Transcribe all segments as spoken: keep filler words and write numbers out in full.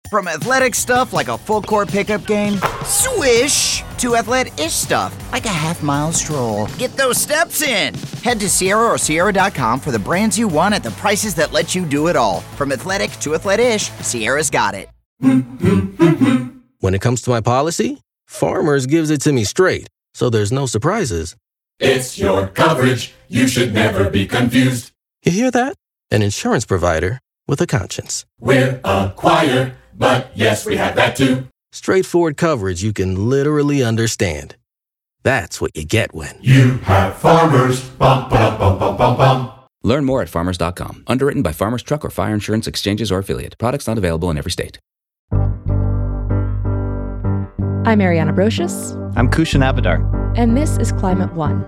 From athletic stuff like a full court pickup game, swish, to athletic-ish stuff like a half mile stroll. Get those steps in. Head to Sierra or Sierra dot com for the brands you want at the prices that let you do it all. From athletic to athletic-ish, Sierra's got it. When it comes to my policy, Farmers gives it to me straight, so there's no surprises. It's your coverage. You should never be confused. You hear that? An insurance provider with a conscience. We're a choir, but yes, we have that too. Straightforward coverage you can literally understand. That's what you get when you have Farmers. Bum, ba, bum, bum, bum, bum. Learn more at farmers dot com. Underwritten by Farmers Truck or Fire Insurance Exchanges or Affiliate. Products not available in every state. I'm Ariana Brocious. I'm Kushan Avidar. And this is Climate One.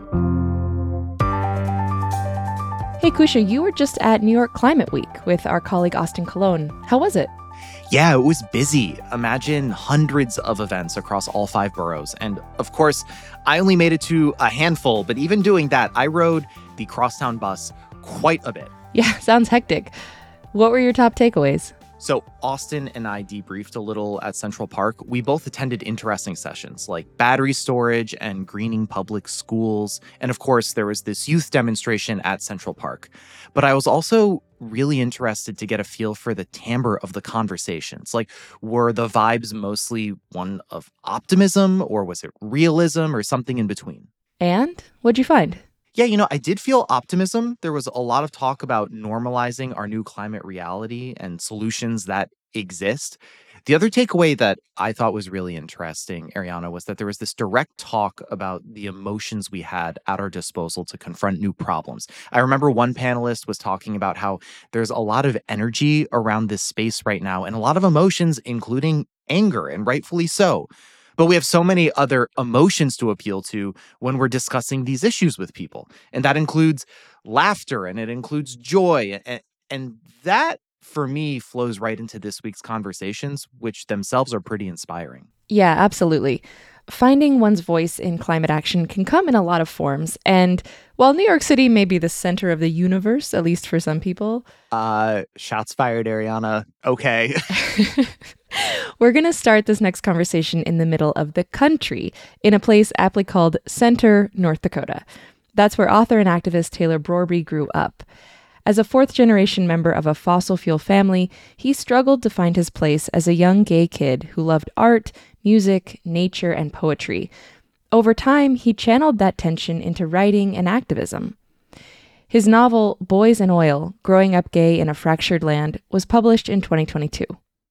Hey, Kusha, you were just at New York Climate Week with our colleague Austin Colon. How was it? Yeah, it was busy. Imagine hundreds of events across all five boroughs. And of course, I only made it to a handful, but even doing that, I rode the Crosstown bus quite a bit. Yeah, sounds hectic. What were your top takeaways? So Austin and I debriefed a little at Central Park. We both attended interesting sessions like battery storage and greening public schools. And of course, there was this youth demonstration at Central Park. But I was also really interested to get a feel for the timbre of the conversations. Like, were the vibes mostly one of optimism, or was it realism, or something in between? And what'd you find? Yeah, you know, I did feel optimism. There was a lot of talk about normalizing our new climate reality and solutions that exist. The other takeaway that I thought was really interesting, Ariana, was that there was this direct talk about the emotions we had at our disposal to confront new problems. I remember one panelist was talking about how there's a lot of energy around this space right now and a lot of emotions, including anger, and rightfully so. But we have so many other emotions to appeal to when we're discussing these issues with people. And that includes laughter, and it includes joy. And, and that, for me, flows right into this week's conversations, which themselves are pretty inspiring. Yeah, absolutely. Finding one's voice in climate action can come in a lot of forms. And while New York City may be the center of the universe, at least for some people. Uh, shots fired, Ariana. Okay. We're going to start this next conversation in the middle of the country, in a place aptly called Center, North Dakota. That's where author and activist Taylor Brorby grew up. As a fourth-generation member of a fossil fuel family, he struggled to find his place as a young gay kid who loved art, music, nature, and poetry. Over time, he channeled that tension into writing and activism. His novel, Boys and Oil, Growing Up Gay in a Fractured Land, was published in twenty twenty-two.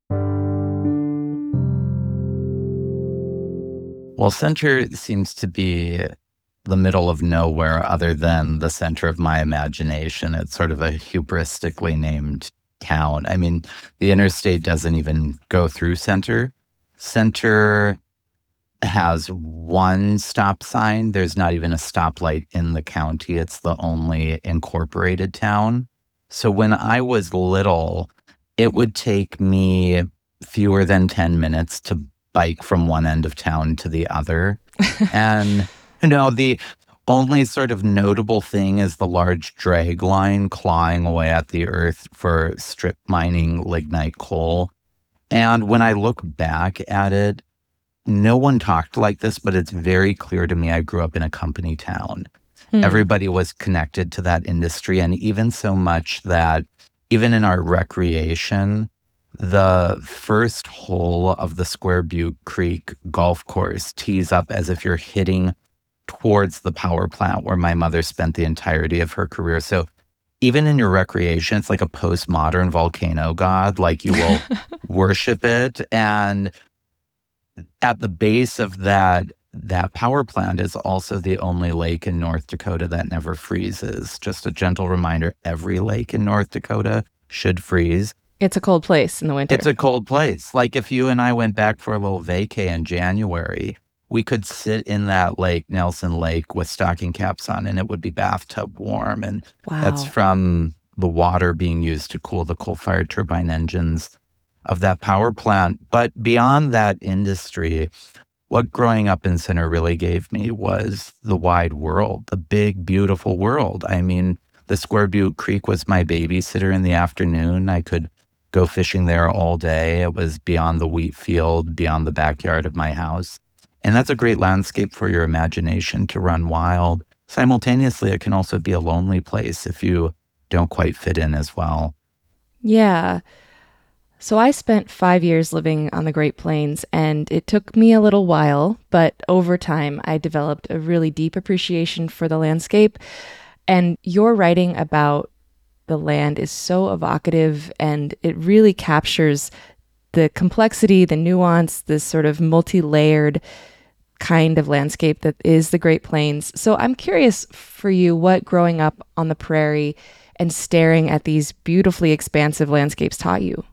Well, Center seems to be the middle of nowhere other than the center of my imagination. It's sort of a hubristically named town. I mean, the interstate doesn't even go through Center. Center has one stop sign. There's not even a stoplight in the county. It's the only incorporated town. So when I was little, it would take me fewer than ten minutes to bike from one end of town to the other. And, you know, the only sort of notable thing is the large drag line clawing away at the earth for strip mining lignite coal. And when I look back at it, no one talked like this, but it's very clear to me I grew up in a company town. Hmm. Everybody was connected to that industry, and even so much that even in our recreation, the first hole of the Square Butte Creek golf course tees up as if you're hitting towards the power plant where my mother spent the entirety of her career. So even in your recreation, it's like a postmodern volcano god, like you will worship it. And at the base of that, that power plant is also the only lake in North Dakota that never freezes. Just a gentle reminder, every lake in North Dakota should freeze. It's a cold place in the winter. It's a cold place. Like if you and I went back for a little vacay in January, we could sit in that lake, Nelson Lake, with stocking caps on, and it would be bathtub warm. And wow. That's from the water being used to cool the coal-fired turbine engines of that power plant. But beyond that industry, what growing up in Center really gave me was the wide world, the big, beautiful world. I mean, the Square Butte Creek was my babysitter in the afternoon. I could go fishing there all day. It was beyond the wheat field, beyond the backyard of my house. And that's a great landscape for your imagination to run wild. Simultaneously, it can also be a lonely place if you don't quite fit in as well. Yeah. So I spent five years living on the Great Plains, and it took me a little while, but over time I developed a really deep appreciation for the landscape. And your writing about the land is so evocative, and it really captures the complexity, the nuance, this sort of multi-layered kind of landscape that is the Great Plains. So I'm curious for you what growing up on the prairie and staring at these beautifully expansive landscapes taught you.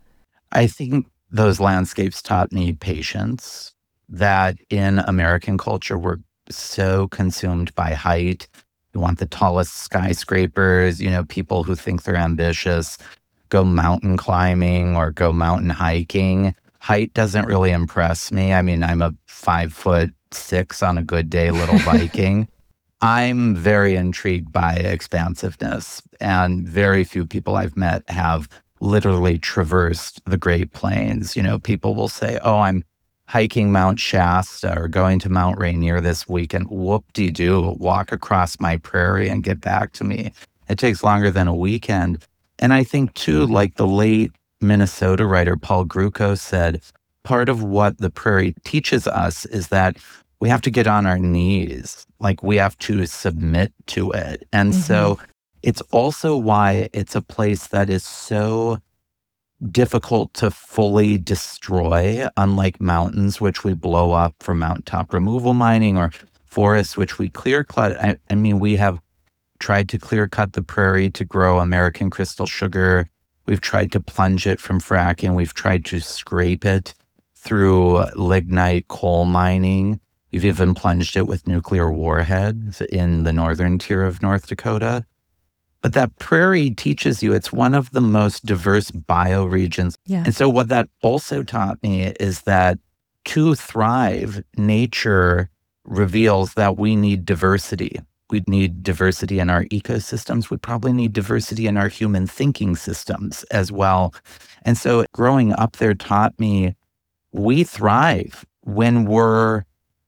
I think those landscapes taught me patience, that in American culture, we're so consumed by height. You want the tallest skyscrapers, you know, people who think they're ambitious go mountain climbing or go mountain hiking. Height doesn't really impress me. I mean, I'm a five foot six on a good day little Viking. I'm very intrigued by expansiveness, and very few people I've met have literally traversed the Great Plains. You know, people will say, oh, I'm hiking Mount Shasta or going to Mount Rainier this weekend. Whoop-de-doo, walk across my prairie and get back to me. It takes longer than a weekend. And I think, too, like the late Minnesota writer Paul Gruco said, part of what the prairie teaches us is that we have to get on our knees, like we have to submit to it. And mm-hmm. so it's also why it's a place that is so difficult to fully destroy, unlike mountains, which we blow up for mountaintop removal mining, or forests, which we clear cut. I, I mean, we have tried to clear cut the prairie to grow American crystal sugar. We've tried to plunge it from fracking. We've tried to scrape it through lignite coal mining. We've even plunged it with nuclear warheads in the northern tier of North Dakota. But that prairie teaches you it's one of the most diverse bioregions. Yeah. And so what that also taught me is that to thrive, nature reveals that we need diversity. We need diversity in our ecosystems. We probably need diversity in our human thinking systems as well. And so growing up there taught me we thrive when we're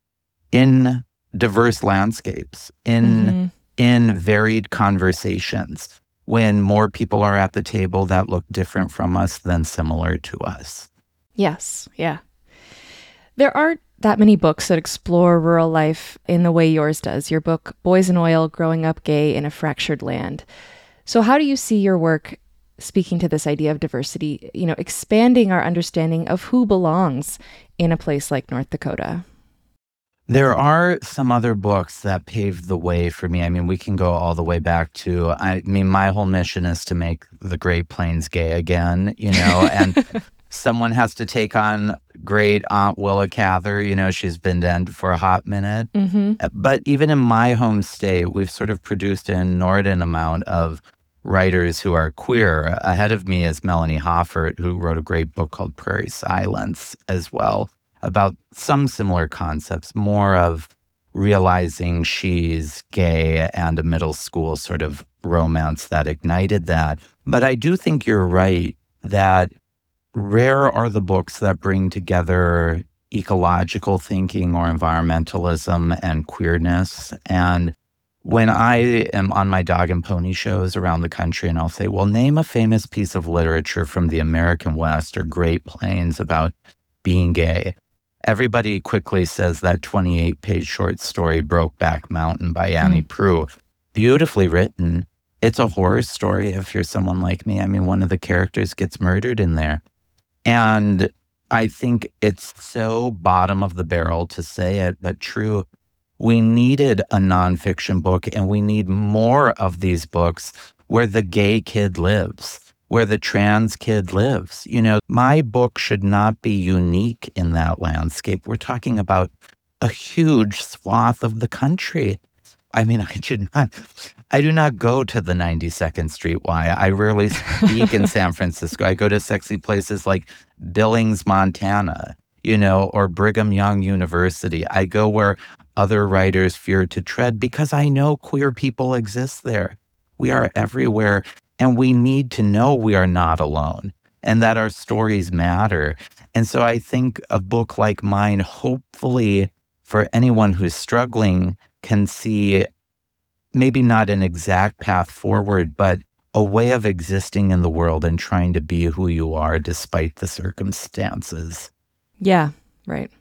in diverse landscapes, in mm-hmm. in varied conversations, when more people are at the table that look different from us than similar to us. Yes, yeah. There aren't that many books that explore rural life in the way yours does. Your book, Boys in Oil, Growing Up Gay in a Fractured Land. So how do you see your work speaking to this idea of diversity, you know, expanding our understanding of who belongs in a place like North Dakota? There are some other books that paved the way for me. I mean, we can go all the way back to, I mean, my whole mission is to make the Great Plains gay again, you know, and someone has to take on great Aunt Willa Cather. You know, she's been dead for a hot minute. Mm-hmm. But even in my home state, we've sort of produced an inordinate amount of writers who are queer. Ahead of me is Melanie Hoffert, who wrote a great book called Prairie Silence as well, about some similar concepts, more of realizing she's gay and a middle school sort of romance that ignited that. But I do think you're right that rare are the books that bring together ecological thinking or environmentalism and queerness. And when I am on my dog and pony shows around the country and I'll say, well, name a famous piece of literature from the American West or Great Plains about being gay, everybody quickly says that twenty-eight page short story, Brokeback Mountain by Annie mm. Proulx. Beautifully written. It's a horror story if you're someone like me. I mean, one of the characters gets murdered in there. And I think it's so bottom of the barrel to say it, but true. We needed a nonfiction book, and we need more of these books where the gay kid lives, where the trans kid lives. You know, my book should not be unique in that landscape. We're talking about a huge swath of the country. I mean, I do not, I do not go to the ninety-second Street Y. I rarely speak in San Francisco. I go to sexy places like Billings, Montana, you know, or Brigham Young University. I go where other writers fear to tread because I know queer people exist there. We are everywhere. And we need to know we are not alone. and that our stories matter. And so I think a book like mine, hopefully for anyone who's struggling, can see maybe not an exact path forward, but a way of existing in the world and trying to be who you are despite the circumstances. Yeah, right.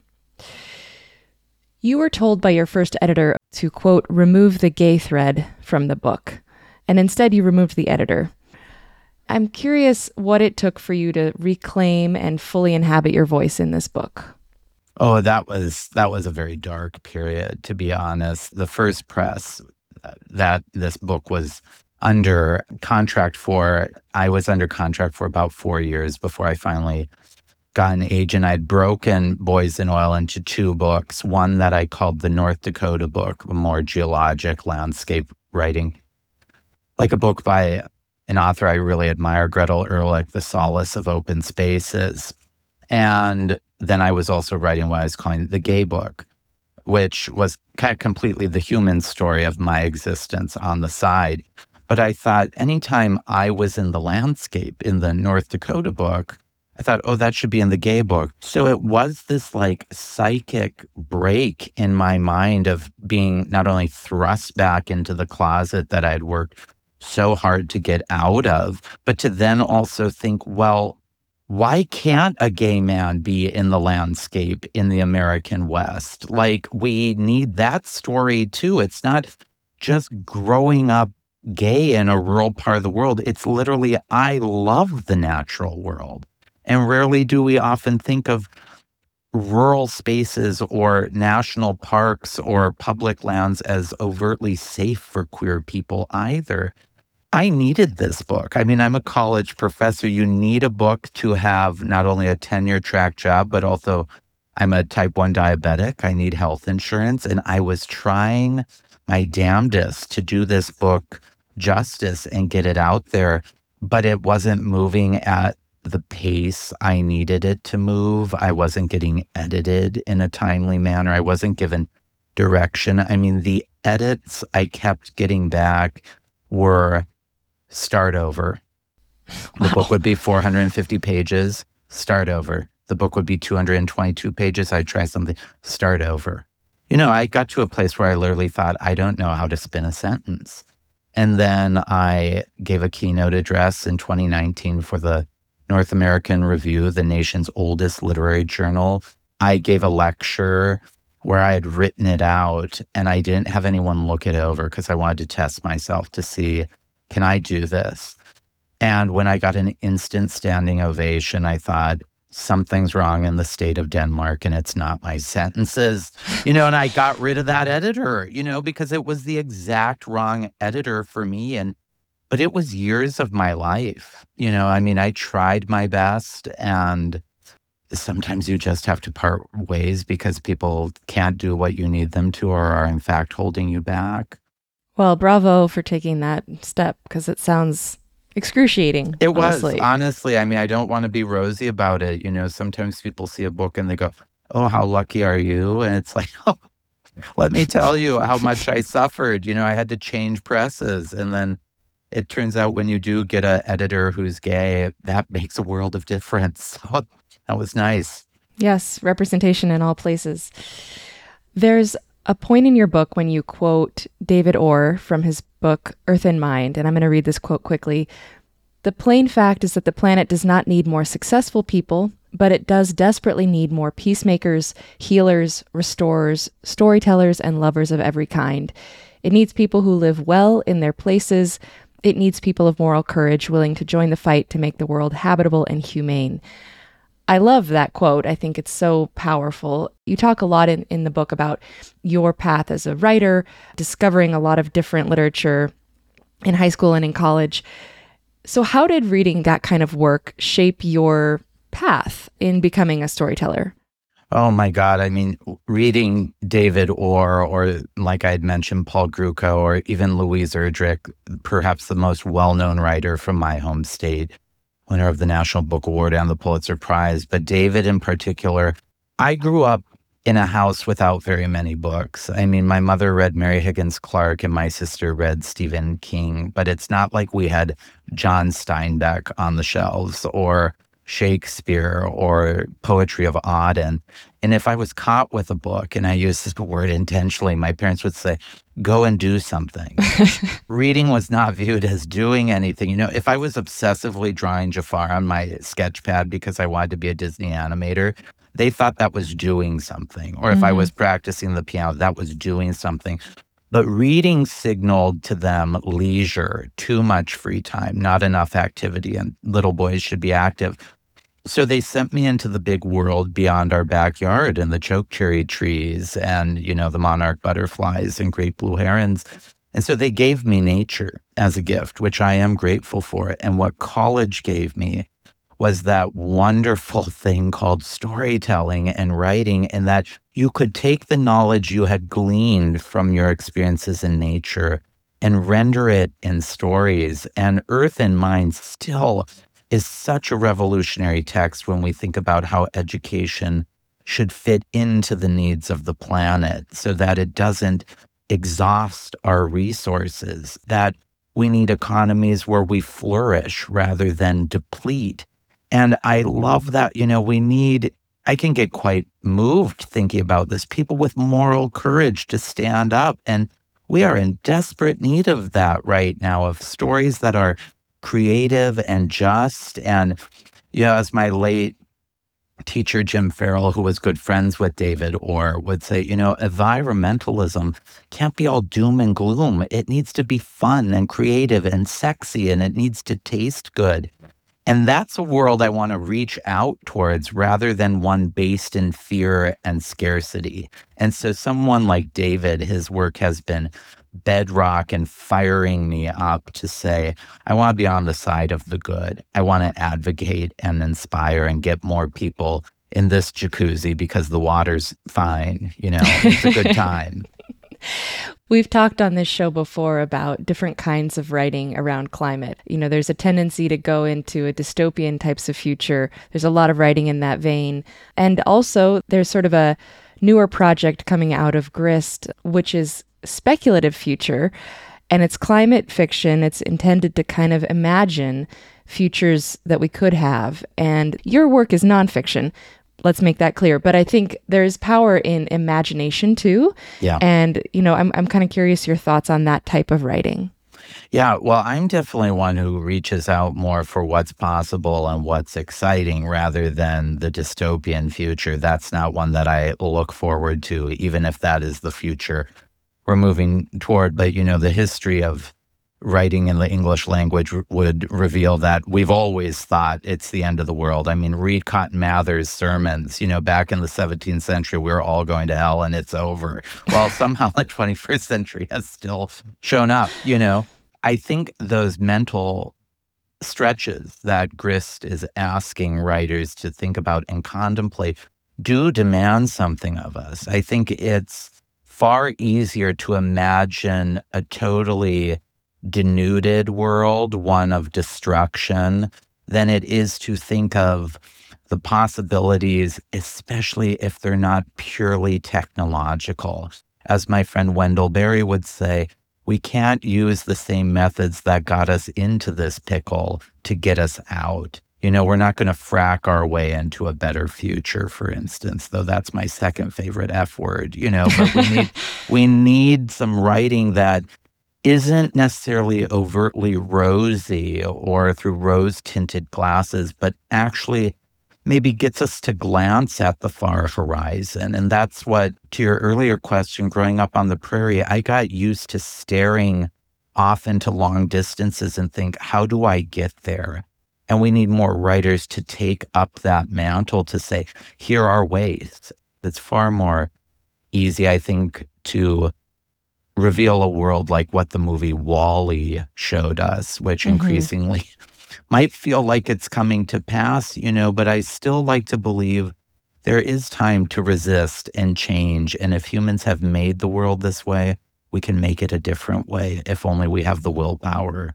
You were told by your first editor to, quote, remove the gay thread from the book, and instead you removed the editor. I'm curious what it took for you to reclaim and fully inhabit your voice in this book. Oh, that was that was a very dark period, to be honest. The first press that this book was under contract for, I was under contract for about four years before I finally got an agent. I'd broken Boys in Oil into two books, one that I called the North Dakota book, a more geologic landscape writing, like a book by an author I really admire, Gretel Ehrlich, The Solace of Open Spaces. And then I was also writing what I was calling the gay book, which was kind of completely the human story of my existence on the side. But I thought anytime I was in the landscape in the North Dakota book, I thought, oh, that should be in the gay book. So it was this like psychic break in my mind of being not only thrust back into the closet that I'd worked so hard to get out of, but to then also think, well, why can't a gay man be in the landscape in the American West? Like, we need that story too. It's not just growing up gay in a rural part of the world. It's literally, I love the natural world. And rarely do we often think of rural spaces or national parks or public lands as overtly safe for queer people either. I needed this book. I mean, I'm a college professor. You need a book to have not only a tenure track job, but also I'm a type one diabetic. I need health insurance. And I was trying my damnedest to do this book justice and get it out there, but it wasn't moving at the pace I needed it to move. I wasn't getting edited in a timely manner. I wasn't given direction. I mean, the edits I kept getting back were start over. The wow. book would be four hundred fifty pages, start over. The book would be two hundred twenty-two pages. I'd try something, start over. You know, I got to a place where I literally thought, I don't know how to spin a sentence. And then I gave a keynote address in twenty nineteen for the North American Review, the nation's oldest literary journal. I gave a lecture where I had written it out and I didn't have anyone look it over because I wanted to test myself to see, can I do this? And when I got an instant standing ovation, I thought, something's wrong in the state of Denmark and it's not my sentences, you know, and I got rid of that editor, you know, because it was the exact wrong editor for me. And But it was years of my life. You know, I mean, I tried my best, and sometimes you just have to part ways because people can't do what you need them to or are in fact holding you back. Well, bravo for taking that step, because it sounds excruciating. It honestly. was, honestly. I mean, I don't want to be rosy about it. You know, sometimes people see a book and they go, oh, how lucky are you? And it's like, oh, let me tell you how much I suffered. You know, I had to change presses, and then it turns out when you do get an editor who's gay, that makes a world of difference. So that was nice. Yes, representation in all places. There's a point in your book when you quote David Orr from his book, Earth and Mind, and I'm going to read this quote quickly. The plain fact is that the planet does not need more successful people, but it does desperately need more peacemakers, healers, restorers, storytellers, and lovers of every kind. It needs people who live well in their places. It needs people of moral courage willing to join the fight to make the world habitable and humane. I love that quote. I think it's so powerful. You talk a lot in, in the book about your path as a writer, discovering a lot of different literature in high school and in college. So how did reading that kind of work shape your path in becoming a storyteller? Oh my God. I mean, reading David Orr, or like I had mentioned, Paul Gruco, or even Louise Erdrich, perhaps the most well-known writer from my home state, winner of the National Book Award and the Pulitzer Prize. But David in particular, I grew up in a house without very many books. I mean, my mother read Mary Higgins Clark and my sister read Stephen King, but it's not like we had John Steinbeck on the shelves or Shakespeare or poetry of Auden. And if I was caught with a book, and I use this word intentionally, my parents would say, go and do something. Reading was not viewed as doing anything. You know, if I was obsessively drawing Jafar on my sketch pad because I wanted to be a Disney animator, they thought that was doing something. Or if mm-hmm. I was practicing the piano, that was doing something. But reading signaled to them leisure, too much free time, not enough activity, and little boys should be active. So they sent me into the big world beyond our backyard and the chokecherry trees and, you know, the monarch butterflies and great blue herons. And so they gave me nature as a gift, which I am grateful for. And what college gave me was that wonderful thing called storytelling and writing, and that you could take the knowledge you had gleaned from your experiences in nature and render it in stories. And Earth and Mind still is such a revolutionary text when we think about how education should fit into the needs of the planet so that it doesn't exhaust our resources, that we need economies where we flourish rather than deplete. And I love that, you know, we need, I can get quite moved thinking about this, people with moral courage to stand up. And we are in desperate need of that right now, of stories that are creative and just. And, you know, as my late teacher, Jim Farrell, who was good friends with David Orr, would say, you know, environmentalism can't be all doom and gloom. It needs to be fun and creative and sexy, and it needs to taste good. And that's a world I want to reach out towards rather than one based in fear and scarcity. And so someone like David, his work has been bedrock and firing me up to say, I want to be on the side of the good. I want to advocate and inspire and get more people in this jacuzzi because the water's fine. You know, it's a good time. We've talked on this show before about different kinds of writing around climate. You know, there's a tendency to go into a dystopian types of future. There's a lot of writing in that vein. And also there's sort of a newer project coming out of Grist, which is speculative future, and it's climate fiction. It's intended to kind of imagine futures that we could have. And your work is nonfiction. Let's make that clear. But I think there's power in imagination too. Yeah. And, you know, I'm I'm kind of curious your thoughts on that type of writing. Yeah, well, I'm definitely one who reaches out more for what's possible and what's exciting rather than the dystopian future. That's not one that I look forward to, even if that is the future we're moving toward. But, you know, the history of writing in the English language r- would reveal that we've always thought it's the end of the world. I mean, read Cotton Mather's sermons. You know, back in the seventeenth century, we were all going to hell and it's over. Well, somehow the twenty-first century has still shown up, you know. I think those mental stretches that Grist is asking writers to think about and contemplate do demand something of us. I think it's far easier to imagine a totally denuded world, one of destruction, than it is to think of the possibilities, especially if they're not purely technological. As my friend Wendell Berry would say, we can't use the same methods that got us into this pickle to get us out. You know, we're not going to frack our way into a better future, for instance, though that's my second favorite F word, you know, but we need, we need some writing that isn't necessarily overtly rosy or through rose-tinted glasses, but actually maybe gets us to glance at the far horizon. And that's what, to your earlier question, growing up on the prairie, I got used to staring off into long distances and think, how do I get there? And we need more writers to take up that mantle to say, here are ways. It's far more easy, I think, to reveal a world like what the movie WALL-E showed us, which mm-hmm. increasingly might feel like it's coming to pass, you know, but I still like to believe there is time to resist and change. And if humans have made the world this way, we can make it a different way if only we have the willpower.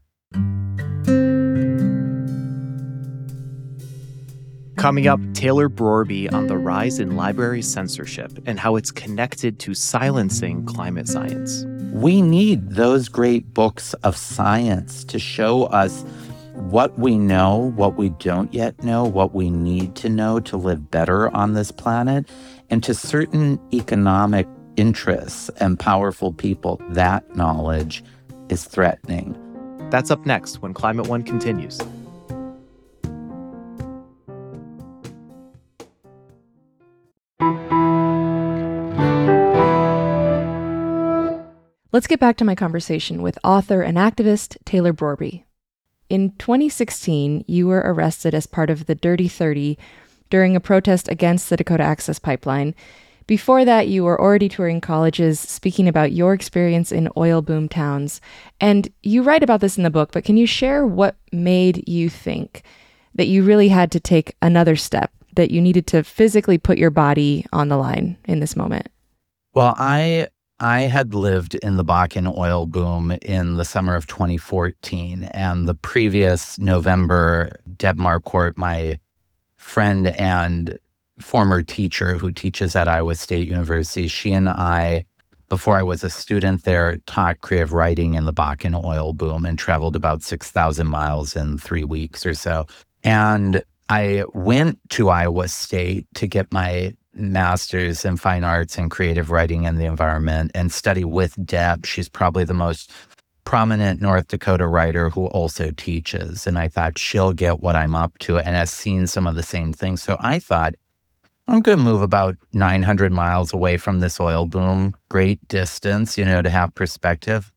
Coming up, Taylor Brorby on the rise in library censorship and how it's connected to silencing climate science. We need those great books of science to show us what we know, what we don't yet know, what we need to know to live better on this planet, and to certain economic interests and powerful people, that knowledge is threatening. That's up next when Climate One continues. Let's get back to my conversation with author and activist Taylor Brorby. In twenty sixteen, you were arrested as part of the Dirty thirty during a protest against the Dakota Access Pipeline. Before that, you were already touring colleges, speaking about your experience in oil boom towns. And you write about this in the book, but can you share what made you think that you really had to take another step, that you needed to physically put your body on the line in this moment? Well, I I had lived in the Bakken oil boom in the summer of twenty fourteen, and the previous November, Deb Marquardt, my friend and former teacher who teaches at Iowa State University, she and I, before I was a student there, taught creative writing in the Bakken oil boom and traveled about six thousand miles in three weeks or so. And I went to Iowa State to get my master's in fine arts and creative writing and the environment and study with Deb. She's probably the most prominent North Dakota writer who also teaches. And I thought she'll get what I'm up to and has seen some of the same things. So I thought, I'm going to move about nine hundred miles away from this oil boom. Great distance, you know, to have perspective.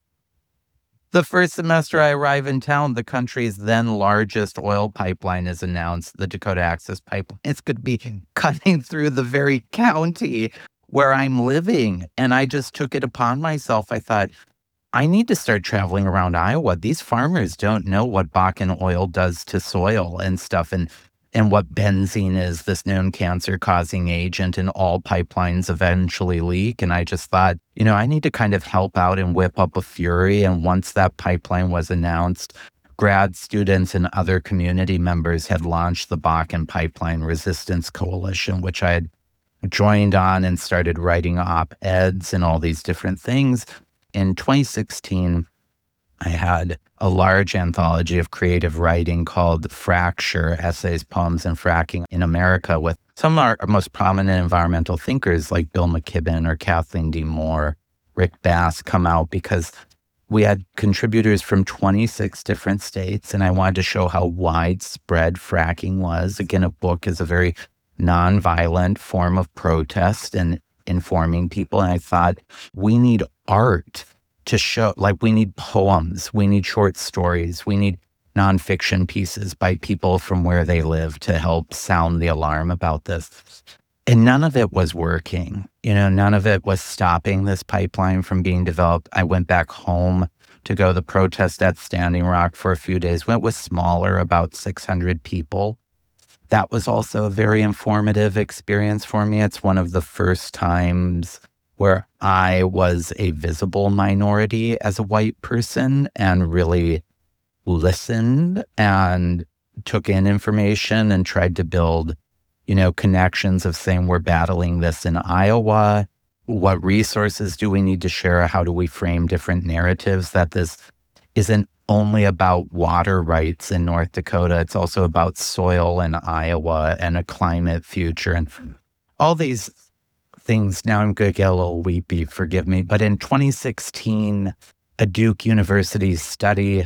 The first semester I arrive in town, the country's then largest oil pipeline is announced, the Dakota Access Pipeline. It's going to be cutting through the very county where I'm living. And I just took it upon myself. I thought, I need to start traveling around Iowa. These farmers don't know what Bakken oil does to soil and stuff, and and what benzene is, this known cancer-causing agent, and all pipelines eventually leak. And I just thought, you know, I need to kind of help out and whip up a fury. And once that pipeline was announced, grad students and other community members had launched the Bakken Pipeline Resistance Coalition, which I had joined on and started writing op-eds and all these different things. In twenty sixteen, I had a large anthology of creative writing called Fracture, Essays, Poems, and Fracking in America, with some of our most prominent environmental thinkers like Bill McKibben or Kathleen D. Moore, Rick Bass come out, because we had contributors from twenty-six different states, and I wanted to show how widespread fracking was. Again, a book is a very nonviolent form of protest and informing people, and I thought, we need art to show, like we need poems, we need short stories, we need nonfiction pieces by people from where they live to help sound the alarm about this. And none of it was working. You know, none of it was stopping this pipeline from being developed. I went back home to go to the protest at Standing Rock for a few days. When it was smaller, about six hundred people. That was also a very informative experience for me. It's one of the first times where I was a visible minority as a white person and really listened and took in information and tried to build, you know, connections of saying we're battling this in Iowa. What resources do we need to share? How do we frame different narratives that this isn't only about water rights in North Dakota. It's also about soil in Iowa and a climate future and all these things. Now I'm going to get a little weepy, forgive me. But in twenty sixteen, a Duke University study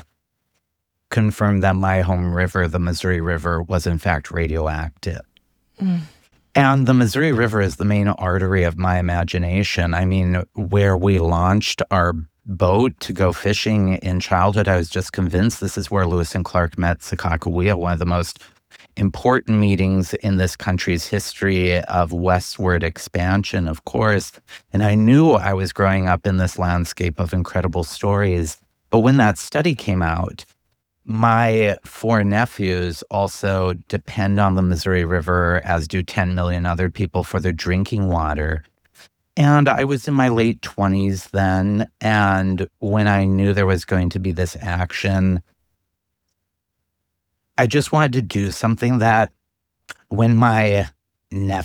confirmed that my home river, the Missouri River, was in fact radioactive. Mm. And the Missouri River is the main artery of my imagination. I mean, where we launched our boat to go fishing in childhood, I was just convinced this is where Lewis and Clark met Sakakawea, one of the most important meetings in this country's history of westward expansion, of course. And I knew I was growing up in this landscape of incredible stories. But when that study came out, my four nephews also depend on the Missouri River, as do ten million other people, for their drinking water. And I was in my late twenties then, and when I knew there was going to be this action, I just wanted to do something that when my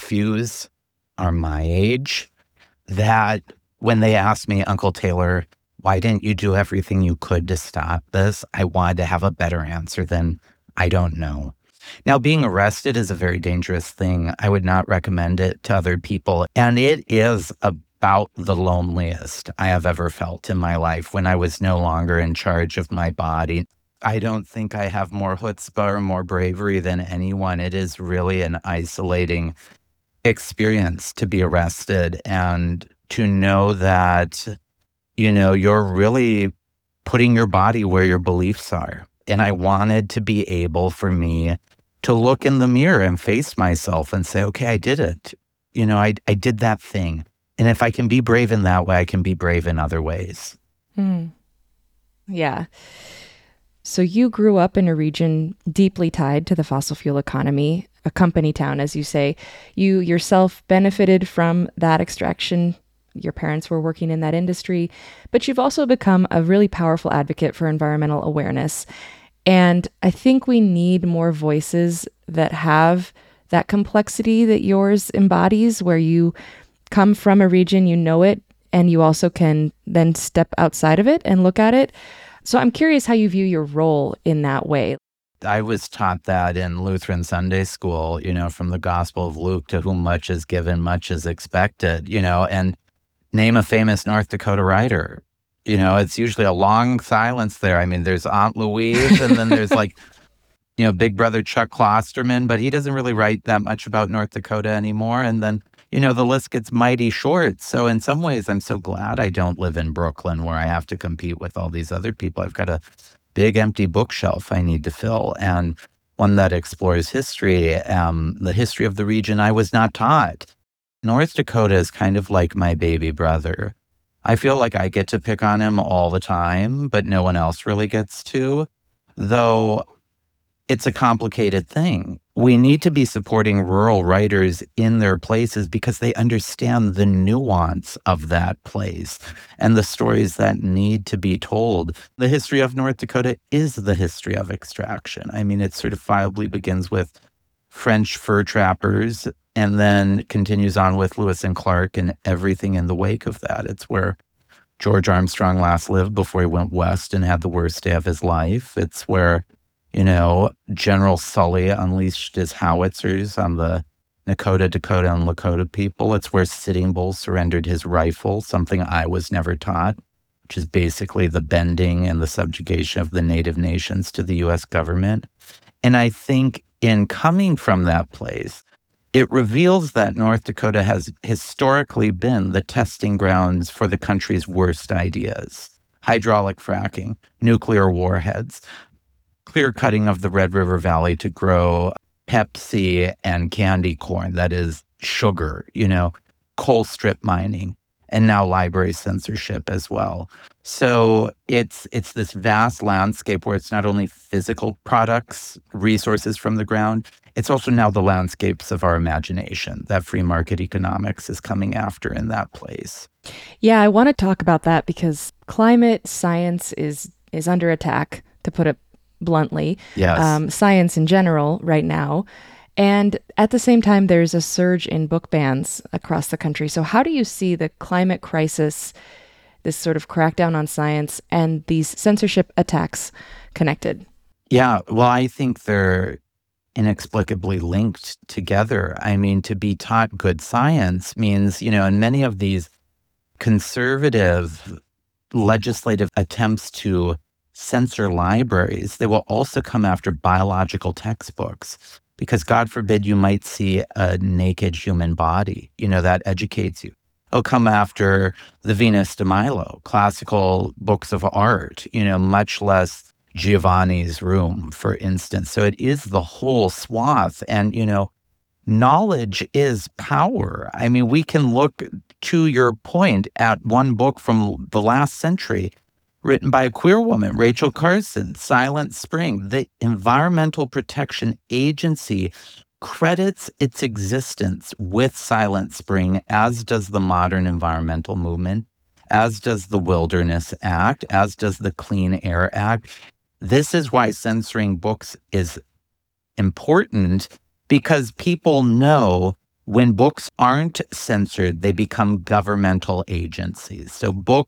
nephews are my age, that when they ask me, Uncle Taylor, why didn't you do everything you could to stop this? I wanted to have a better answer than, I don't know. Now, being arrested is a very dangerous thing. I would not recommend it to other people. And it is about the loneliest I have ever felt in my life when I was no longer in charge of my body. I don't think I have more chutzpah or more bravery than anyone. It is really an isolating experience to be arrested and to know that, you know, you're really putting your body where your beliefs are. And I wanted to be able for me to look in the mirror and face myself and say, okay, I did it. You know, I, I did that thing. And if I can be brave in that way, I can be brave in other ways. Mm. Yeah. So you grew up in a region deeply tied to the fossil fuel economy, a company town, as you say. You yourself benefited from that extraction. Your parents were working in that industry, but you've also become a really powerful advocate for environmental awareness. And I think we need more voices that have that complexity that yours embodies, where you come from a region, you know it, and you also can then step outside of it and look at it. So I'm curious how you view your role in that way. I was taught that in Lutheran Sunday school, you know, from the Gospel of Luke, to whom much is given, much is expected, you know, and name a famous North Dakota writer. You know, it's usually a long silence there. I mean, there's Aunt Louise, and then there's like, you know, Big Brother Chuck Klosterman, but he doesn't really write that much about North Dakota anymore. And then, you know, the list gets mighty short. So in some ways, I'm so glad I don't live in Brooklyn where I have to compete with all these other people. I've got a big empty bookshelf I need to fill, and one that explores history, um, the history of the region I was not taught. North Dakota is kind of like my baby brother. I feel like I get to pick on him all the time, but no one else really gets to, though it's a complicated thing. We need to be supporting rural writers in their places because they understand the nuance of that place and the stories that need to be told. The history of North Dakota is the history of extraction. I mean, it certifiably begins with French fur trappers and then continues on with Lewis and Clark and everything in the wake of that. It's where George Armstrong last lived before he went west and had the worst day of his life. It's where, you know, General Sully unleashed his howitzers on the Nakota, Dakota, and Lakota people. It's where Sitting Bull surrendered his rifle, something I was never taught, which is basically the bending and the subjugation of the native nations to the U S government. And I think in coming from that place, it reveals that North Dakota has historically been the testing grounds for the country's worst ideas. Hydraulic fracking, nuclear warheads, clear cutting of the Red River Valley to grow Pepsi and candy corn, that is sugar, you know, coal strip mining, and now library censorship as well. So it's it's this vast landscape where it's not only physical products, resources from the ground, it's also now the landscapes of our imagination that free market economics is coming after in that place. Yeah, I want to talk about that because climate science is is under attack, to put it bluntly. Yes. Um, science in general right now. And at the same time, there's a surge in book bans across the country. So how do you see the climate crisis, this sort of crackdown on science, and these censorship attacks connected? Yeah, well, I think they're inexplicably linked together. I mean, to be taught good science means, you know, in many of these conservative legislative attempts to censor libraries, they will also come after biological textbooks because, God forbid, you might see a naked human body. You know, that educates you. They'll come after the Venus de Milo, classical books of art, you know, much less Giovanni's Room, for instance. So it is the whole swath. And, you know, knowledge is power. I mean, we can look, to your point, at one book from the last century written by a queer woman, Rachel Carson, Silent Spring. The Environmental Protection Agency credits its existence with Silent Spring, as does the modern environmental movement, as does the Wilderness Act, as does the Clean Air Act. This is why censoring books is important, because people know when books aren't censored, they become governmental agencies. So books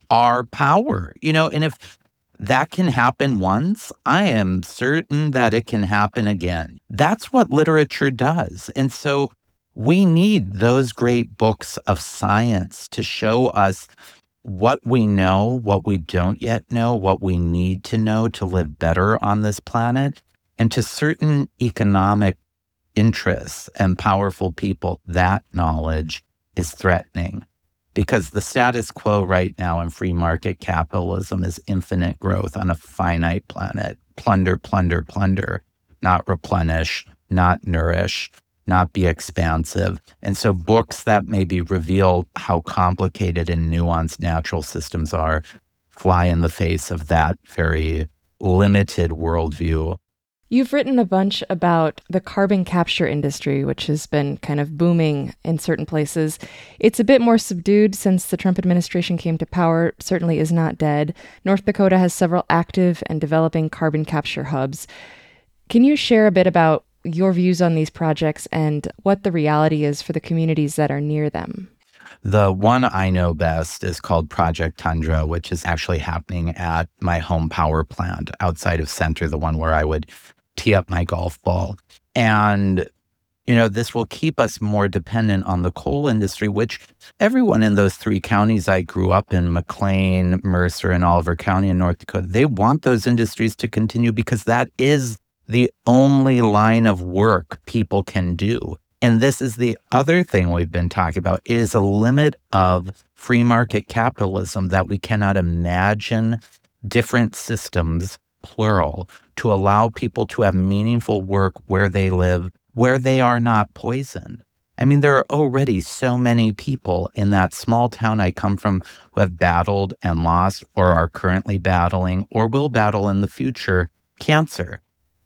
our power, you know, and if that can happen once, I am certain that it can happen again. That's what literature does. And so we need those great books of science to show us what we know, what we don't yet know, what we need to know to live better on this planet. And to certain economic interests and powerful people, that knowledge is threatening. Because the status quo right now in free market capitalism is infinite growth on a finite planet. Plunder, plunder, plunder, not replenish, not nourish, not be expansive. And so books that maybe reveal how complicated and nuanced natural systems are fly in the face of that very limited worldview. You've written a bunch about the carbon capture industry, which has been kind of booming in certain places. It's a bit more subdued since the Trump administration came to power, certainly is not dead. North Dakota has several active and developing carbon capture hubs. Can you share a bit about your views on these projects and what the reality is for the communities that are near them? The one I know best is called Project Tundra, which is actually happening at my home power plant outside of Center, the one where I would tee up my golf ball. And, you know, this will keep us more dependent on the coal industry, which everyone in those three counties I grew up in, McLean, Mercer, and Oliver County in North Dakota, they want those industries to continue because that is the only line of work people can do. And this is the other thing we've been talking about. It is a limit of free market capitalism that we cannot imagine different systems, plural, to allow people to have meaningful work where they live, where they are not poisoned. I mean, there are already so many people in that small town I come from who have battled and lost or are currently battling or will battle in the future cancer.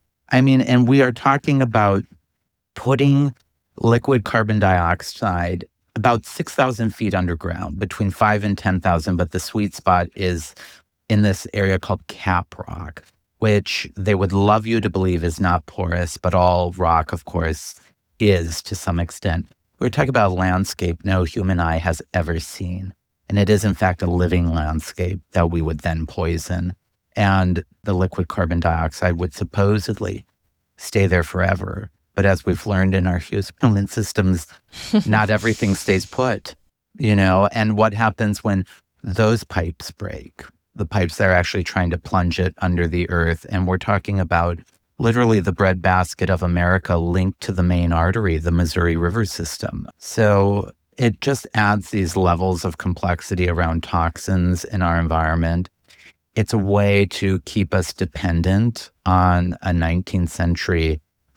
I mean, and we are talking about putting liquid carbon dioxide about six thousand feet underground, between five and ten thousand, but the sweet spot is in this area called Cap Rock, which they would love you to believe is not porous, but all rock, of course, is to some extent. We're talking about a landscape no human eye has ever seen. And it is, in fact, a living landscape that we would then poison. And the liquid carbon dioxide would supposedly stay there forever. But as we've learned in our human systems, not everything stays put, you know, and what happens when those pipes break? The pipes that are actually trying to plunge it under the earth. And we're talking about literally the breadbasket of America linked to the main artery, the Missouri River system. So it just adds these levels of complexity around toxins in our environment. It's a way to keep us dependent on a nineteenth century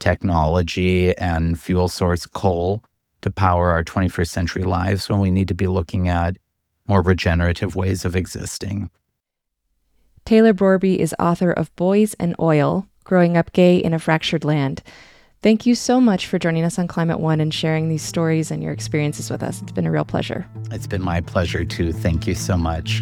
technology and fuel source coal to power our twenty-first century lives when we need to be looking at more regenerative ways of existing. Taylor Brorby is author of Boys and Oil, Growing Up Gay in a Fractured Land. Thank you so much for joining us on Climate One and sharing these stories and your experiences with us. It's been a real pleasure. It's been my pleasure too. Thank you so much.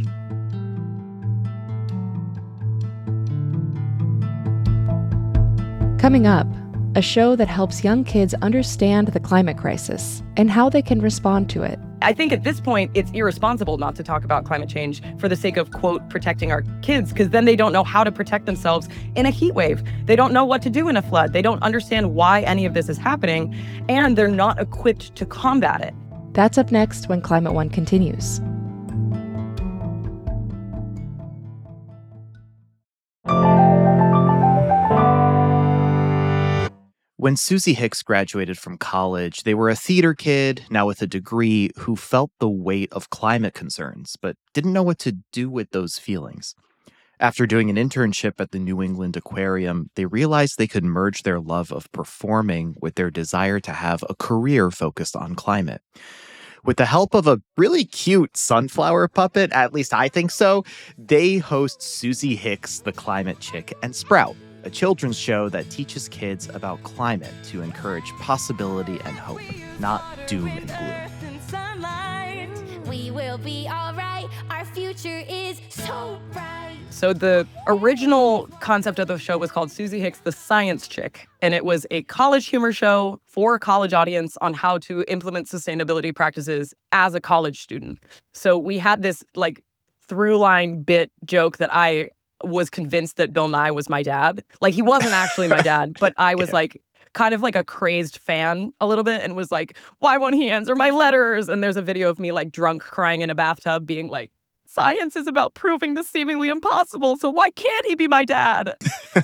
Coming up, a show that helps young kids understand the climate crisis and how they can respond to it. I think at this point, it's irresponsible not to talk about climate change for the sake of, quote, protecting our kids, because then they don't know how to protect themselves in a heat wave. They don't know what to do in a flood. They don't understand why any of this is happening, and they're not equipped to combat it. That's up next when Climate One continues. When Susie Hicks graduated from college, they were a theater kid, now with a degree, who felt the weight of climate concerns, but didn't know what to do with those feelings. After doing an internship at the New England Aquarium, they realized they could merge their love of performing with their desire to have a career focused on climate. With the help of a really cute sunflower puppet, at least I think so, they host Susie Hicks, the Climate Chick, and Sprout, a children's show that teaches kids about climate to encourage possibility and hope, not doom and gloom. We will be all right. Our future is so bright. So the original concept of the show was called Susie Hicks, the Science Chick. And it was a college humor show for a college audience on how to implement sustainability practices as a college student. So we had this like through line bit joke that I was convinced that Bill Nye was my dad. Like, he wasn't actually my dad, but I was yeah. like kind of like a crazed fan a little bit and was like, why won't he answer my letters? And there's a video of me like drunk crying in a bathtub being like, science is about proving the seemingly impossible, so why can't he be my dad?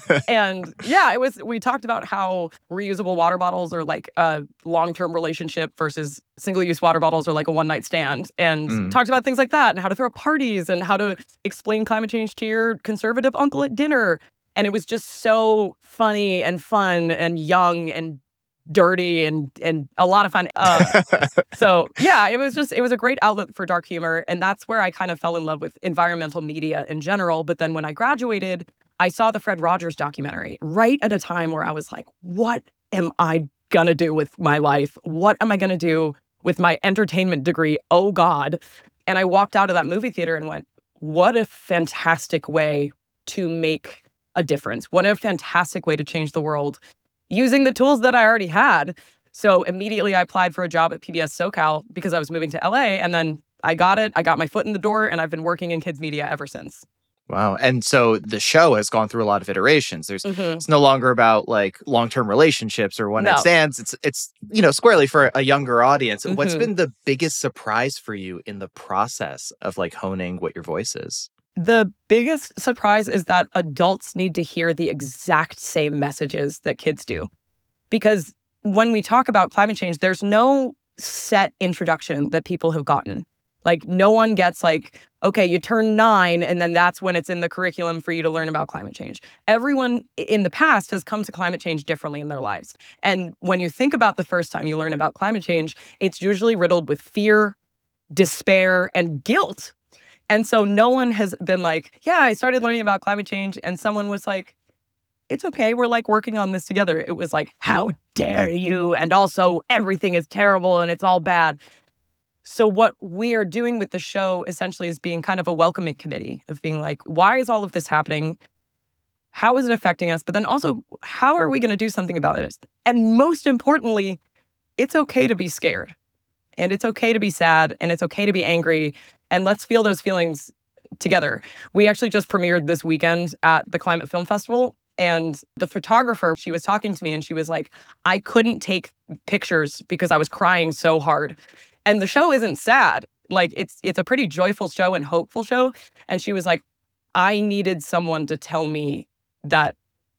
And yeah, it was, we talked about how reusable water bottles are like a long-term relationship versus single-use water bottles are like a one-night stand, and mm. talked about things like that and how to throw parties and how to explain climate change to your conservative uncle at dinner. And it was just so funny and fun and young and dirty and and a lot of fun. Uh, so yeah, it was just, it was a great outlet for dark humor. And that's where I kind of fell in love with environmental media in general. But then when I graduated, I saw the Fred Rogers documentary right at a time where I was like, what am I gonna do with my life? What am I gonna do with my entertainment degree? Oh God. And I walked out of that movie theater and went, what a fantastic way to make a difference. What a fantastic way to change the world using the tools that I already had. So immediately I applied for a job at P B S SoCal because I was moving to L A, and then I got it. I got my foot in the door, and I've been working in kids media ever since. Wow. And so the show has gone through a lot of iterations. There's mm-hmm. It's no longer about like long-term relationships or one-night no. stands. It's, it's, you know, squarely for a younger audience. Mm-hmm. What's been the biggest surprise for you in the process of like honing what your voice is? The biggest surprise is that adults need to hear the exact same messages that kids do. Because when we talk about climate change, there's no set introduction that people have gotten. Like, no one gets like, okay, you turn nine and then that's when it's in the curriculum for you to learn about climate change. Everyone in the past has come to climate change differently in their lives. And when you think about the first time you learn about climate change, it's usually riddled with fear, despair, and guilt. And so no one has been like, yeah, I started learning about climate change. And someone was like, it's okay. We're like working on this together. It was like, how dare you? And also everything is terrible and it's all bad. So what we are doing with the show essentially is being kind of a welcoming committee of being like, why is all of this happening? How is it affecting us? But then also, how are we going to do something about it? And most importantly, it's okay to be scared. And it's okay to be sad. And it's okay to be angry. And let's feel those feelings together. We actually just premiered this weekend at the Climate Film Festival. And the photographer, she was talking to me and she was like, I couldn't take pictures because I was crying so hard. And the show isn't sad. Like, it's it's a pretty joyful show and hopeful show. And she was like, I needed someone to tell me that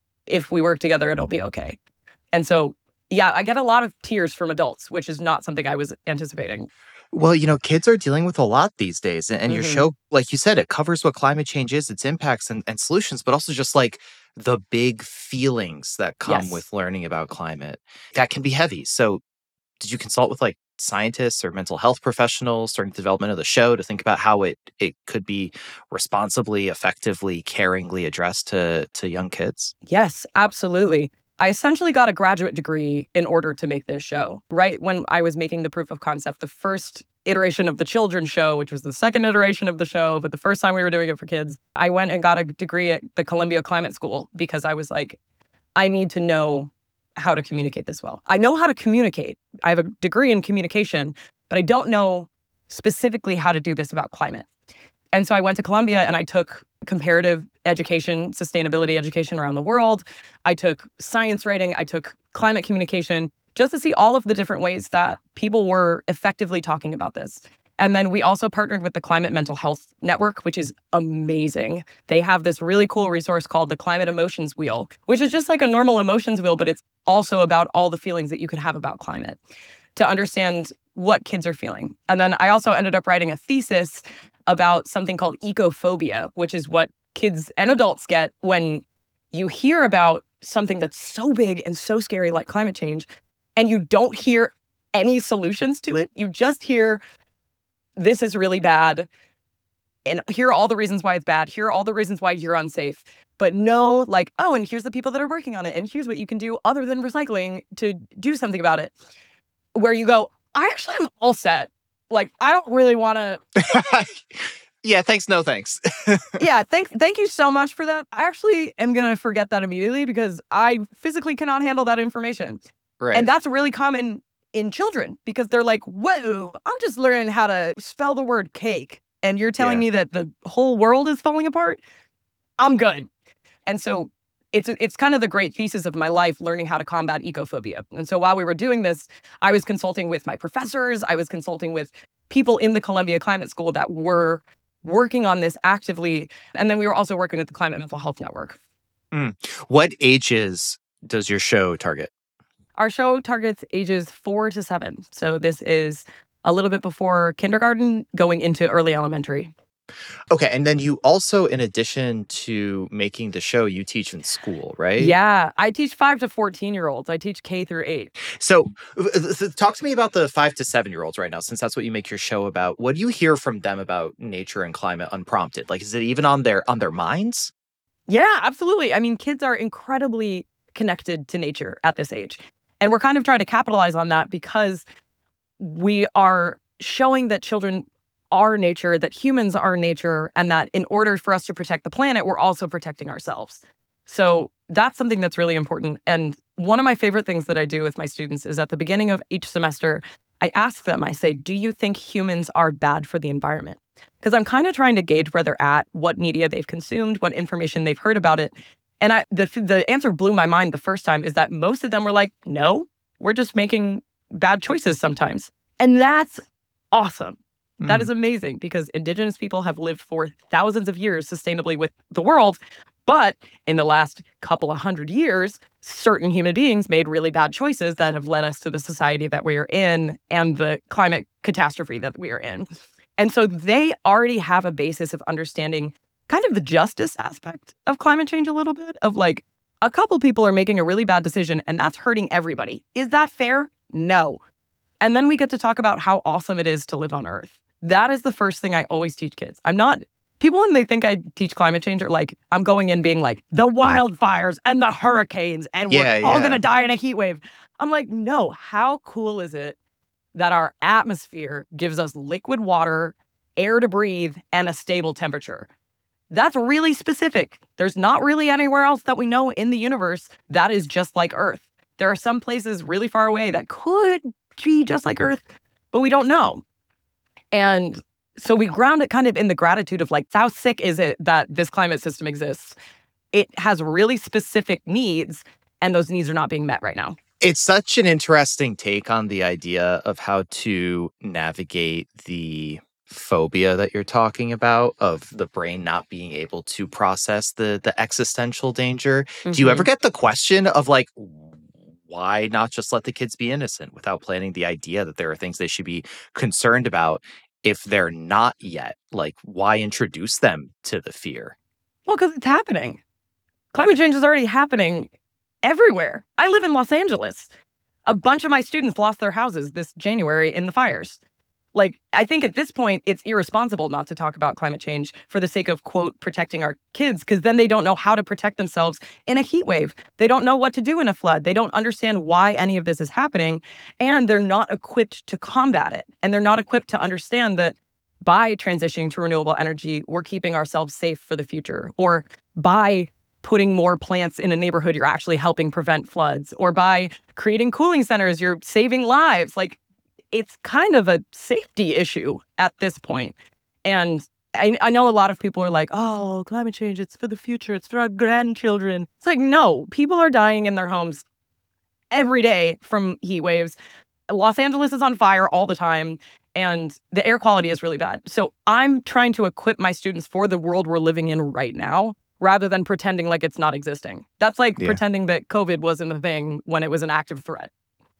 if we work together, it'll be okay. And so, yeah, I get a lot of tears from adults, which is not something I was anticipating. Well, you know, kids are dealing with a lot these days. And, and mm-hmm. your show, like you said, it covers what climate change is, its impacts and, and solutions, but also just like the big feelings that come yes. with learning about climate. That can be heavy. So did you consult with like scientists or mental health professionals during the development of the show to think about how it, it could be responsibly, effectively, caringly addressed to, to young kids? Yes, absolutely. I essentially got a graduate degree in order to make this show. Right when I was making the proof of concept, the first iteration of the children's show, which was the second iteration of the show, but the first time we were doing it for kids, I went and got a degree at the Columbia Climate School because I was like, I need to know how to communicate this well. I know how to communicate. I have a degree in communication, but I don't know specifically how to do this about climate. And so I went to Columbia and I took comparative education, sustainability education around the world. I took science writing. I took climate communication just to see all of the different ways that people were effectively talking about this. And then we also partnered with the Climate Mental Health Network, which is amazing. They have this really cool resource called the Climate Emotions Wheel, which is just like a normal emotions wheel, but it's also about all the feelings that you can have about climate to understand what kids are feeling. And then I also ended up writing a thesis about something called ecophobia, which is what kids and adults get when you hear about something that's so big and so scary like climate change, and you don't hear any solutions to it. You just hear, this is really bad, and here are all the reasons why it's bad. Here are all the reasons why you're unsafe. But no, like, oh, and here's the people that are working on it, and here's what you can do other than recycling to do something about it. Where you go, I actually am all set. Like, I don't really want to... Yeah, thanks, no thanks. yeah, thank, thank you so much for that. I actually am going to forget that immediately because I physically cannot handle that information. Right. And that's really common in children because they're like, whoa, I'm just learning how to spell the word cake. and you're telling Yeah. me that the whole world is falling apart, I'm good. And so it's it's kind of the great thesis of my life, learning how to combat ecophobia. And so while we were doing this, I was consulting with my professors, I was consulting with people in the Columbia Climate School that were working on this actively. And then we were also working with the Climate Mental Health Network. Mm. What ages does your show target? Our show targets ages four to seven. So this is a little bit before kindergarten, going into early elementary. Okay, and then you also, in addition to making the show, you teach in school, right? Yeah, I teach five to fourteen year olds. I teach K through eight. So uh, talk to me about the five to seven year olds right now, since that's what you make your show about. What do you hear from them about nature and climate unprompted? Like, is it even on their on their minds? Yeah, absolutely. I mean, kids are incredibly connected to nature at this age. And we're kind of trying to capitalize on that because we are showing that children are nature, that humans are nature, and that in order for us to protect the planet, we're also protecting ourselves. So that's something that's really important. And one of my favorite things that I do with my students is at the beginning of each semester, I ask them, I say, do you think humans are bad for the environment? Because I'm kind of trying to gauge where they're at, what media they've consumed, what information they've heard about it. And I, the the answer blew my mind the first time is that most of them were like, no, we're just making bad choices sometimes. And that's awesome. That is amazing because Indigenous people have lived for thousands of years sustainably with the world. But in the last couple of hundred years, certain human beings made really bad choices that have led us to the society that we are in and the climate catastrophe that we are in. And so they already have a basis of understanding kind of the justice aspect of climate change a little bit, of like, a couple people are making a really bad decision and that's hurting everybody. Is that fair? No. And then we get to talk about how awesome it is to live on Earth. That is the first thing I always teach kids. I'm not, people when they think I teach climate change are like, I'm going in being like, the wildfires and the hurricanes and Yeah, we're all yeah. going to die in a heat wave. I'm like, no, how cool is it that our atmosphere gives us liquid water, air to breathe, and a stable temperature? That's really specific. There's not really anywhere else that we know in the universe that is just like Earth. There are some places really far away that could be just like Earth, but we don't know. And so we ground it kind of in the gratitude of like, how sick is it that this climate system exists? It has really specific needs, and those needs are not being met right now. It's such an interesting take on the idea of how to navigate the phobia that you're talking about, of the brain not being able to process the the existential danger. Mm-hmm. Do you ever get the question of like, why not just let the kids be innocent without planting the idea that there are things they should be concerned about if they're not yet? Like, why introduce them to the fear? Well, because it's happening. Climate change is already happening everywhere. I live in Los Angeles. A bunch of my students lost their houses this January in the fires. Like, I think at this point, it's irresponsible not to talk about climate change for the sake of, quote, protecting our kids, because then they don't know how to protect themselves in a heat wave. They don't know what to do in a flood. They don't understand why any of this is happening, and they're not equipped to combat it. And they're not equipped to understand that by transitioning to renewable energy, we're keeping ourselves safe for the future. Or by putting more plants in a neighborhood, you're actually helping prevent floods. Or by creating cooling centers, you're saving lives. Like, it's kind of a safety issue at this point. And I, I know a lot of people are like, oh, climate change, it's for the future. It's for our grandchildren. It's like, no, people are dying in their homes every day from heat waves. Los Angeles is on fire all the time, and the air quality is really bad. So I'm trying to equip my students for the world we're living in right now, rather than pretending like it's not existing. That's like Yeah. pretending that COVID wasn't a thing when it was an active threat.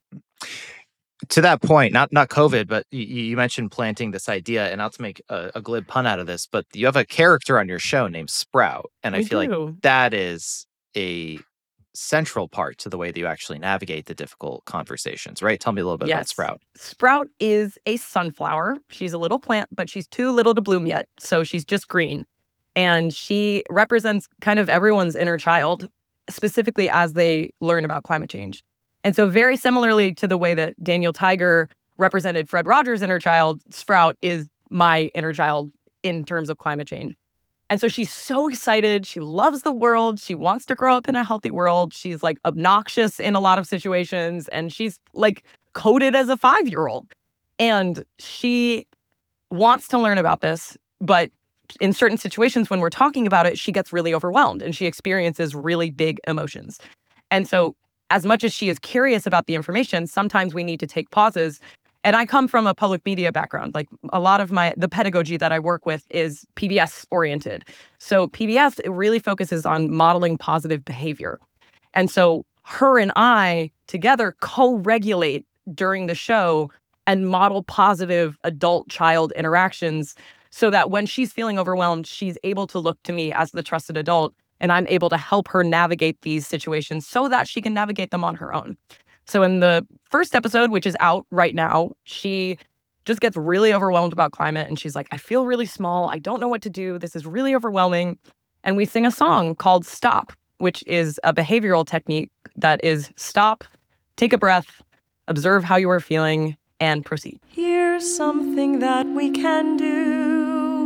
To that point, not not COVID, but you, you mentioned planting this idea, and not to make a, a glib pun out of this, but you have a character on your show named Sprout, and I We feel do. like that is a central part to the way that you actually navigate the difficult conversations, right? Tell me a little bit about Yes. Sprout. Sprout is a sunflower. She's a little plant, but she's too little to bloom yet. So she's just green. And she represents kind of everyone's inner child, specifically as they learn about climate change. And so very similarly to the way that Daniel Tiger represented Fred Rogers' inner child, Sprout is my inner child in terms of climate change. And so she's so excited. She loves the world. She wants to grow up in a healthy world. She's like obnoxious in a lot of situations. And she's like coded as a five-year-old. And she wants to learn about this. But in certain situations when we're talking about it, she gets really overwhelmed and she experiences really big emotions. And so as much as she is curious about the information, sometimes we need to take pauses. And I come from a public media background. Like a lot of my, the pedagogy that I work with is P B S oriented. So P B S, it really focuses on modeling positive behavior. And so her and I together co-regulate during the show and model positive adult-child interactions so that when she's feeling overwhelmed, she's able to look to me as the trusted adult, and I'm able to help her navigate these situations so that she can navigate them on her own. So in the first episode, which is out right now, she just gets really overwhelmed about climate, and she's like, I feel really small. I don't know what to do. This is really overwhelming. And we sing a song called Stop, which is a behavioral technique that is stop, take a breath, observe how you are feeling, and proceed. Here's something that we can do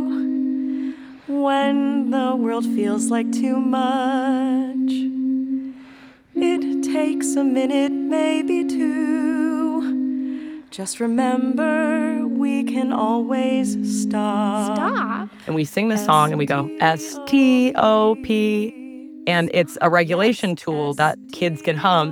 when the world feels like too much. It takes a minute, maybe two. Just remember, we can always stop. Stop? And we sing this song and we go, S T O P. And it's a regulation tool that kids can hum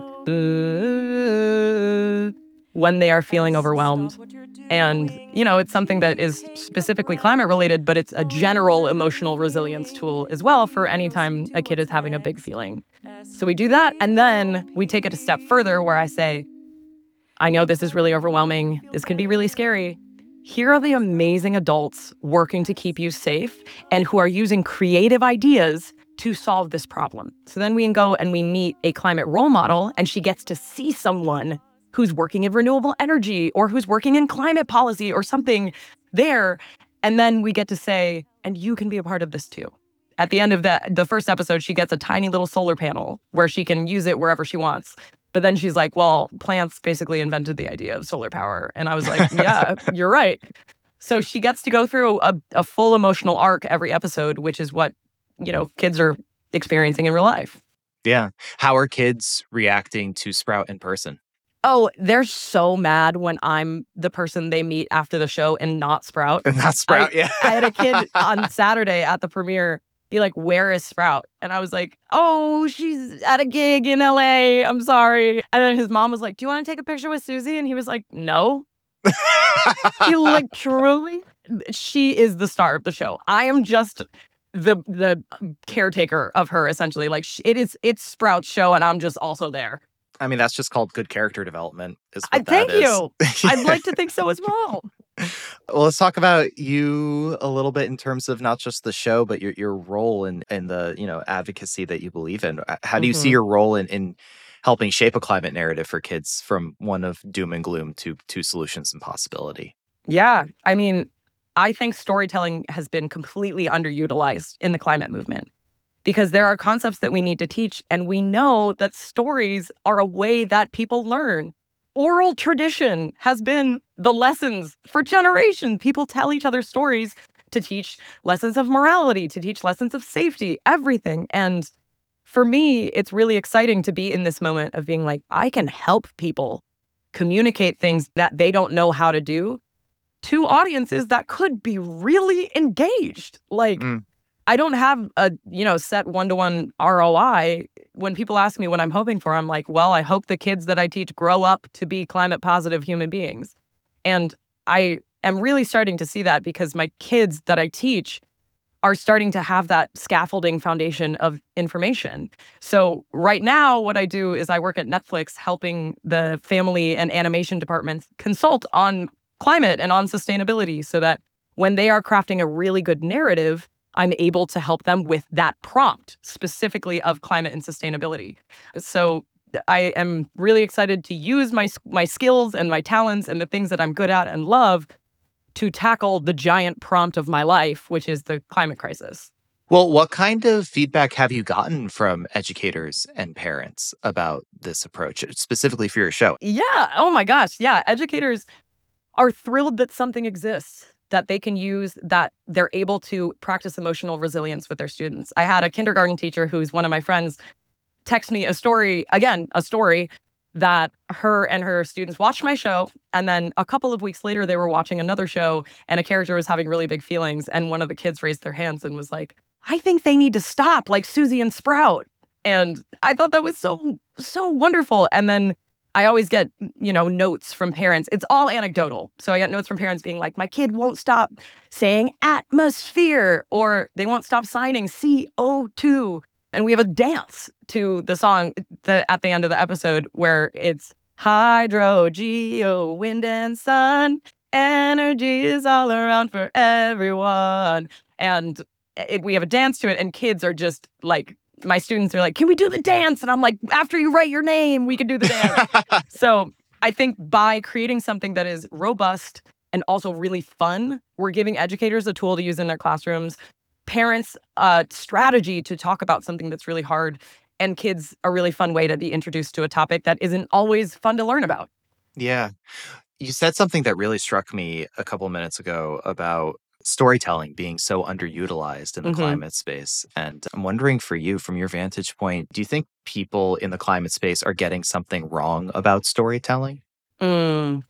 when they are feeling overwhelmed. And, you know, it's something that is specifically climate related, but it's a general emotional resilience tool as well for any time a kid is having a big feeling. So we do that. And then we take it a step further where I say, I know this is really overwhelming. This can be really scary. Here are the amazing adults working to keep you safe and who are using creative ideas to solve this problem. So then we can go and we meet a climate role model, and she gets to see someone who's working in renewable energy or who's working in climate policy or something there. And then we get to say, and you can be a part of this too. At the end of that, the first episode, she gets a tiny little solar panel where she can use it wherever she wants. But then she's like, well, plants basically invented the idea of solar power. And I was like, yeah, you're right. So she gets to go through a, a full emotional arc every episode, which is what, you know, kids are experiencing in real life. Yeah. How are kids reacting to Sprout in person? Oh, they're so mad when I'm the person they meet after the show and not Sprout. And not Sprout, I, yeah. I had a kid on Saturday at the premiere be like, where is Sprout? And I was like, oh, she's at a gig in L A. I'm sorry. And then his mom was like, do you want to take a picture with Susie? And he was like, no. He like, truly, she is the star of the show. I am just the the caretaker of her, essentially. Like, it is, it's Sprout's show, and I'm just also there. I mean, that's just called good character development. Is I what thank that is. you. I'd like to think so as well. Well, let's talk about you a little bit in terms of not just the show, but your your role in, in the, you know, advocacy that you believe in. How do you mm-hmm. see your role in, in helping shape a climate narrative for kids from one of doom and gloom to, to solutions and possibility? Yeah. I mean, I think storytelling has been completely underutilized in the climate movement because there are concepts that we need to teach. And we know that stories are a way that people learn. Oral tradition has been the lessons for generations. People tell each other stories to teach lessons of morality, to teach lessons of safety, everything. And for me, it's really exciting to be in this moment of being like, I can help people communicate things that they don't know how to do to audiences that could be really engaged. Like, mm. I don't have a, you know, set one-to-one R O I. When people ask me what I'm hoping for, I'm like, well, I hope the kids that I teach grow up to be climate positive human beings. And I am really starting to see that because my kids that I teach are starting to have that scaffolding foundation of information. So right now, what I do is I work at Netflix helping the family and animation departments consult on climate and on sustainability so that when they are crafting a really good narrative, I'm able to help them with that prompt specifically of climate and sustainability. So I am really excited to use my my skills and my talents and the things that I'm good at and love to tackle the giant prompt of my life, which is the climate crisis. Well, what kind of feedback have you gotten from educators and parents about this approach, specifically for your show? Yeah. Oh my gosh. Yeah. Educators are thrilled that something exists that they can use, that they're able to practice emotional resilience with their students. I had a kindergarten teacher who's one of my friends text me a story, again, a story that her and her students watched my show, and then a couple of weeks later they were watching another show and a character was having really big feelings, and one of the kids raised their hands and was like, I think they need to stop, like Susie and Sprout. And I thought that was so, so wonderful. And then I always get, you know, notes from parents. It's all anecdotal. So I get notes from parents being like, my kid won't stop saying atmosphere, or they won't stop signing C O two. And we have a dance to the song the, at the end of the episode where it's hydro, geo, wind and sun. Energy is all around for everyone. And it, we have a dance to it, and kids are just like, my students are like, can we do the dance? And I'm like, after you write your name, we can do the dance. So I think by creating something that is robust and also really fun, we're giving educators a tool to use in their classrooms, parents a strategy to talk about something that's really hard, and kids a really fun way to be introduced to a topic that isn't always fun to learn about. Yeah. You said something that really struck me a couple minutes ago about storytelling being so underutilized in the Mhm. climate space. And I'm wondering for you, from your vantage point, do you think people in the climate space are getting something wrong about storytelling? Mm.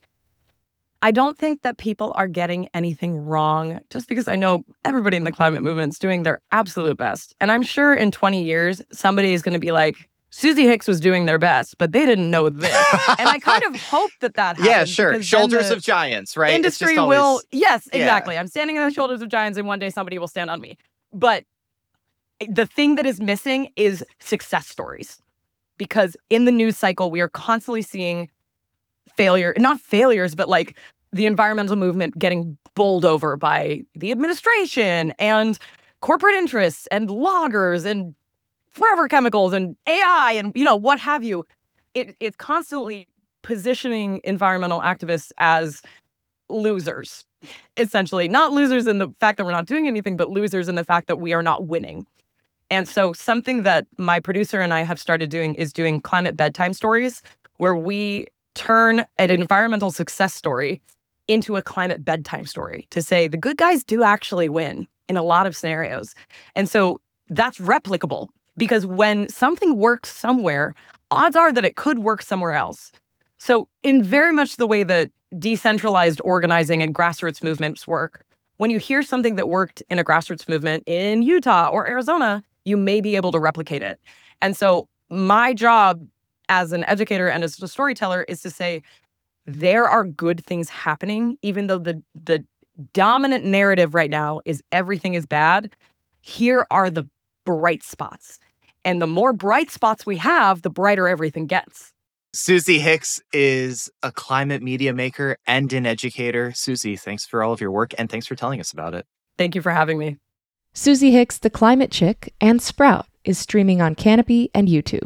I don't think that people are getting anything wrong, just because I know everybody in the climate movement's doing their absolute best. And I'm sure in twenty years, somebody is going to be like, Susie Hicks was doing their best, but they didn't know this. And I kind of hope that that happens. Yeah, sure. because then Shoulders the of giants, right? It's Industry just always- will, yes, Yeah. exactly. I'm standing on the shoulders of giants, and one day somebody will stand on me. But the thing that is missing is success stories. Because in the news cycle, we are constantly seeing failure, not failures, but like the environmental movement getting bowled over by the administration and corporate interests and loggers and forever chemicals and A I and, you know, what have you. It, it's constantly positioning environmental activists as losers, essentially. Not losers in the fact that we're not doing anything, but losers in the fact that we are not winning. And so something that my producer and I have started doing is doing climate bedtime stories, where we turn an environmental success story into a climate bedtime story to say the good guys do actually win in a lot of scenarios. And so that's replicable, because when something works somewhere, odds are that it could work somewhere else. So in very much the way that decentralized organizing and grassroots movements work, when you hear something that worked in a grassroots movement in Utah or Arizona, you may be able to replicate it. And so my job as an educator and as a storyteller is to say, there are good things happening, even though the the dominant narrative right now is everything is bad. Here are the bright spots. And the more bright spots we have, the brighter everything gets. Susie Hicks is a climate media maker and an educator. Susie, thanks for all of your work, and thanks for telling us about it. Thank you for having me. Susie Hicks, The Climate Chick, and Sprout is streaming on Canopy and YouTube.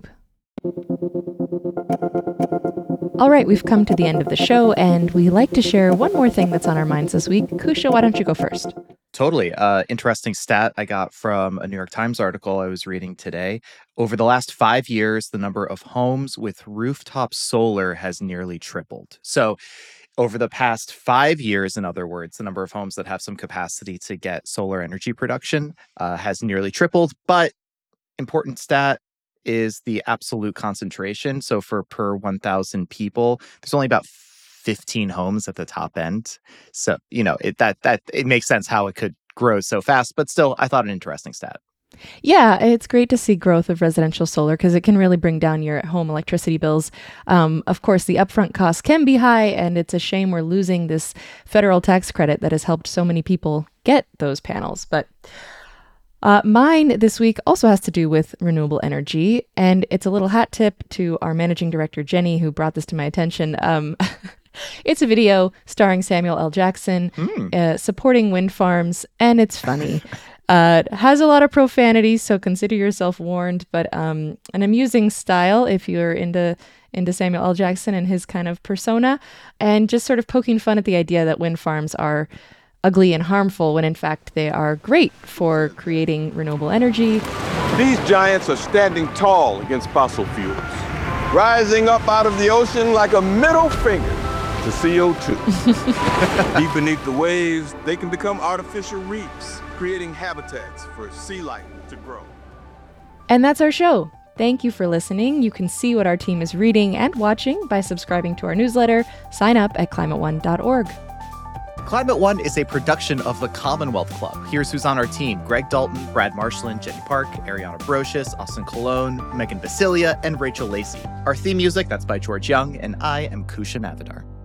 All right, we've come to the end of the show, and we like to share one more thing that's on our minds this week. Kusha, why don't you go first? Totally. Uh, interesting stat I got from a New York Times article I was reading today. Over the last five years, the number of homes with rooftop solar has nearly tripled. So over the past five years, in other words, the number of homes that have some capacity to get solar energy production uh, has nearly tripled. But important stat is the absolute concentration. So for per one thousand people, there's only about fifteen homes at the top end. So, you know, it that that it makes sense how it could grow so fast. But still, I thought an interesting stat. Yeah, it's great to see growth of residential solar because it can really bring down your home electricity bills. Um, of course, the upfront costs can be high, and it's a shame we're losing this federal tax credit that has helped so many people get those panels. But uh, mine this week also has to do with renewable energy, and it's a little hat tip to our managing director, Jenny, who brought this to my attention. Um, it's a video starring Samuel L. Jackson Mm. uh, supporting wind farms, and it's funny. Uh, it has a lot of profanity, so consider yourself warned, but um, an amusing style if you're into into Samuel L. Jackson and his kind of persona, and just sort of poking fun at the idea that wind farms are ugly and harmful when in fact they are great for creating renewable energy. These giants are standing tall against fossil fuels, rising up out of the ocean like a middle finger to C O two. Deep beneath the waves, they can become artificial reefs, creating habitats for sea life to grow. And that's our show. Thank you for listening. You can see what our team is reading and watching by subscribing to our newsletter. Sign up at climate one dot org. Climate One is a production of the Commonwealth Club. Here's who's on our team: Greg Dalton, Brad Marshland, Jenny Park, Ariana Brocious, Austin Colon, Megan Basilia, and Rachel Lacey. Our theme music, that's by George Young, and I am Kusha Navidar.